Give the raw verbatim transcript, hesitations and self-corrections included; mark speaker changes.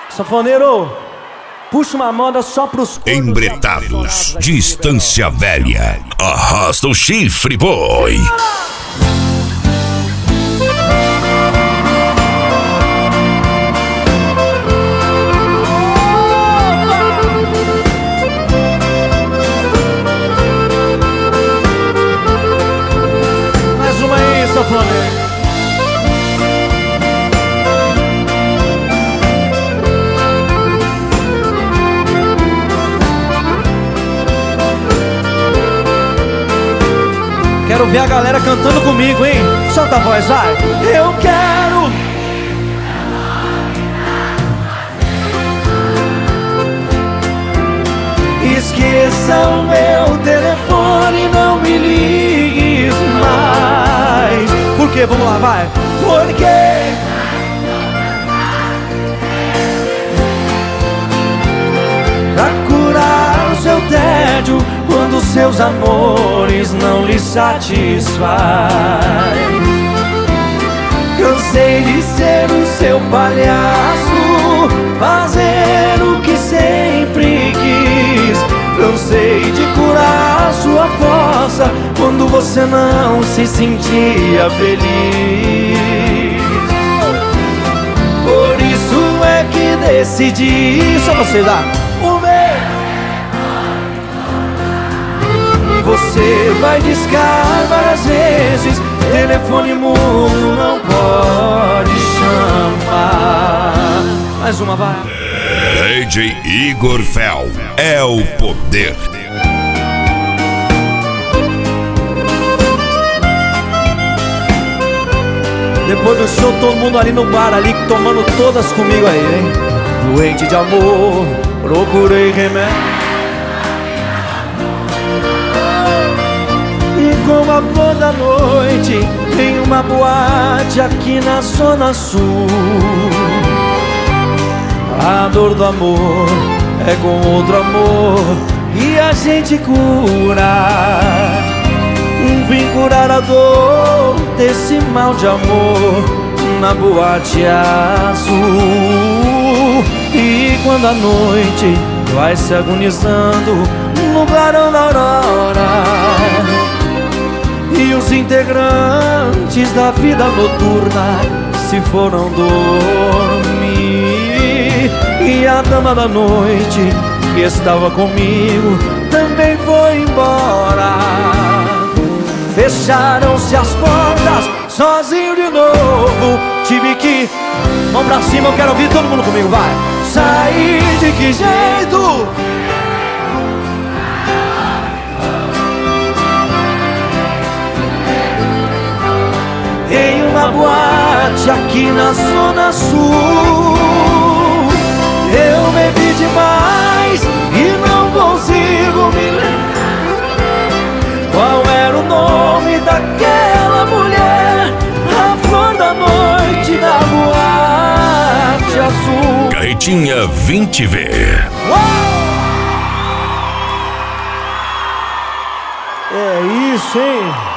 Speaker 1: Sanfoneiro, puxa uma moda só pros
Speaker 2: Embretados de Estância Velha. Arrasta o chifre, boy.
Speaker 1: Mais uma aí, sanfoneiro. Quero ver a galera cantando comigo, hein? Solta a voz, vai! Eu quero! Esqueça o meu telefone, não me ligues mais. Por quê? Vamos lá, vai! Porque pra curar o seu tédio, quando seus amores não lhe satisfaz, cansei de ser o seu palhaço, fazer o que sempre quis. Cansei de curar sua força quando você não se sentia feliz. Por isso é que decidi, só você dá o meu. Você vai discar várias vezes, telefone mudo não pode chamar. Mais uma, vai.
Speaker 2: D J Igor Fel é o poder.
Speaker 1: Depois do show, todo mundo ali no bar, ali tomando todas comigo aí, hein? Doente de amor, procurei remédio. Com a flor da noite, em uma boate aqui na Zona Sul. A dor do amor é com outro amor e a gente cura. Vim curar a dor desse mal de amor na boate azul. E quando a noite vai se agonizando no clarão da aurora, e os integrantes da vida noturna se foram dormir, e a dama da noite que estava comigo também foi embora. Fecharam-se as portas, sozinho de novo. Tive que... Mão pra cima, eu quero ouvir todo mundo comigo, vai. Sair de que jeito? Em uma boate aqui na Zona Sul. Eu bebi demais e não consigo me lembrar qual era o nome daquela mulher, a flor da noite da boate azul.
Speaker 2: Carretinha vinte V.
Speaker 1: É isso, hein?